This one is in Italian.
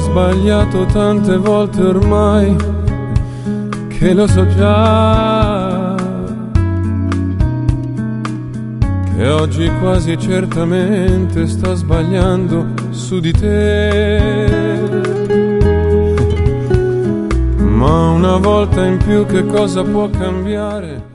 sbagliato tante volte ormai, che lo so già, che oggi quasi certamente sto sbagliando su di te. Ma una volta in più che cosa può cambiare?